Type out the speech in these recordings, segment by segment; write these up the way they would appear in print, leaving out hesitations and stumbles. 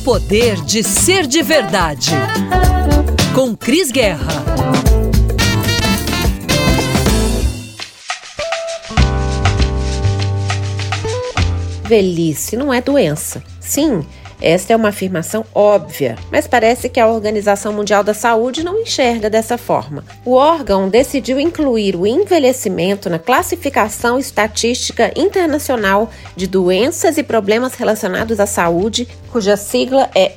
poder de ser de verdade. Com Cris Guerra. Velhice não é doença. Sim, esta é uma afirmação óbvia, mas parece que a Organização Mundial da Saúde não enxerga dessa forma. O órgão decidiu incluir o envelhecimento na Classificação Estatística Internacional de Doenças e Problemas Relacionados à Saúde, cuja sigla é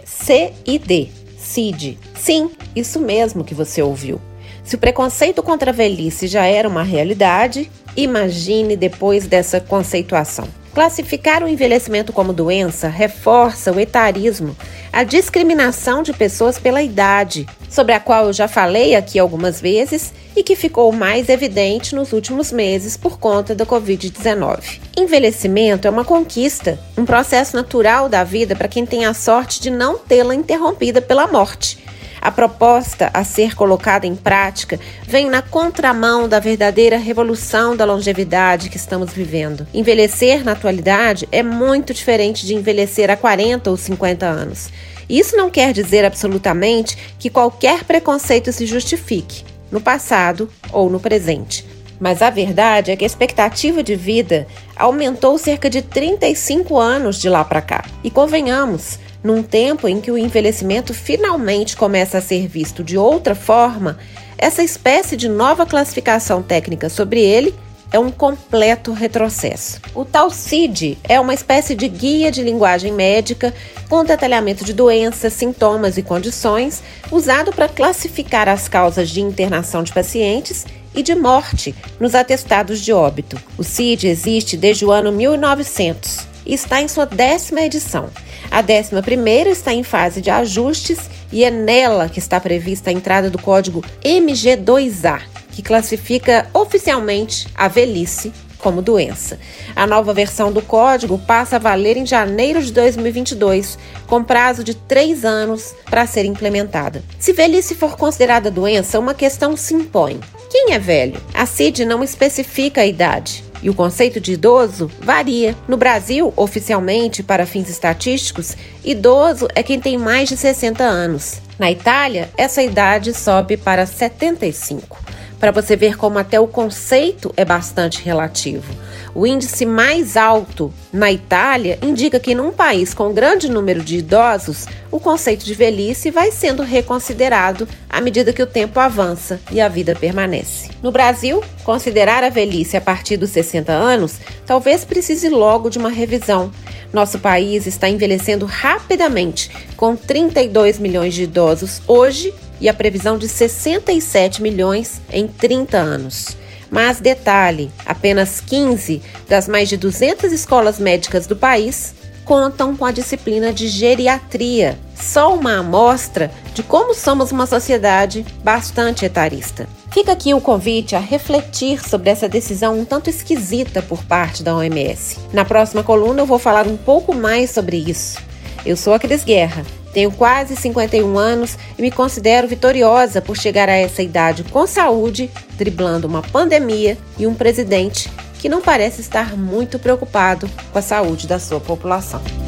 CID. Sim, isso mesmo que você ouviu. Se o preconceito contra a velhice já era uma realidade, imagine depois dessa conceituação. Classificar o envelhecimento como doença reforça o etarismo, a discriminação de pessoas pela idade, sobre a qual eu já falei aqui algumas vezes e que ficou mais evidente nos últimos meses por conta da Covid-19. Envelhecimento é uma conquista, um processo natural da vida para quem tem a sorte de não tê-la interrompida pela morte. A proposta a ser colocada em prática vem na contramão da verdadeira revolução da longevidade que estamos vivendo. Envelhecer na atualidade é muito diferente de envelhecer há 40 ou 50 anos. Isso não quer dizer absolutamente que qualquer preconceito se justifique, no passado ou no presente. Mas a verdade é que a expectativa de vida aumentou cerca de 35 anos de lá para cá. E convenhamos, num tempo em que o envelhecimento finalmente começa a ser visto de outra forma, essa espécie de nova classificação técnica sobre ele é um completo retrocesso. O tal CID é uma espécie de guia de linguagem médica com detalhamento de doenças, sintomas e condições, usado para classificar as causas de internação de pacientes e de morte nos atestados de óbito. O CID existe desde o ano 1900 e está em sua 10ª edição. A 11ª está em fase de ajustes e é nela que está prevista a entrada do código MG2A, que classifica oficialmente a velhice como doença. A nova versão do código passa a valer em janeiro de 2022, com prazo de 3 anos para ser implementada. Se velhice for considerada doença, uma questão se impõe. Quem é velho? A CID não especifica a idade. E o conceito de idoso varia. No Brasil, oficialmente, para fins estatísticos, idoso é quem tem mais de 60 anos. Na Itália, essa idade sobe para 75. Para você ver como até o conceito é bastante relativo. O índice mais alto na Itália indica que num país com grande número de idosos, o conceito de velhice vai sendo reconsiderado à medida que o tempo avança e a vida permanece. No Brasil, considerar a velhice a partir dos 60 anos talvez precise logo de uma revisão. Nosso país está envelhecendo rapidamente, com 32 milhões de idosos hoje e a previsão de 67 milhões em 30 anos. Mas detalhe, apenas 15 das mais de 200 escolas médicas do país contam com a disciplina de geriatria, só uma amostra de como somos uma sociedade bastante etarista. Fica aqui o convite a refletir sobre essa decisão um tanto esquisita por parte da OMS. Na próxima coluna eu vou falar um pouco mais sobre isso. Eu sou a Cris Guerra, tenho quase 51 anos e me considero vitoriosa por chegar a essa idade com saúde, driblando uma pandemia e um presidente que não parece estar muito preocupado com a saúde da sua população.